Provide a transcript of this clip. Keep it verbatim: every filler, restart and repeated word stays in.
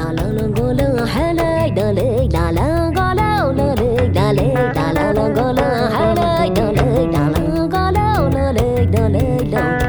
la la la go la ha la da le la la go la la le da le da la la go la ha la da le da la go la la le da le da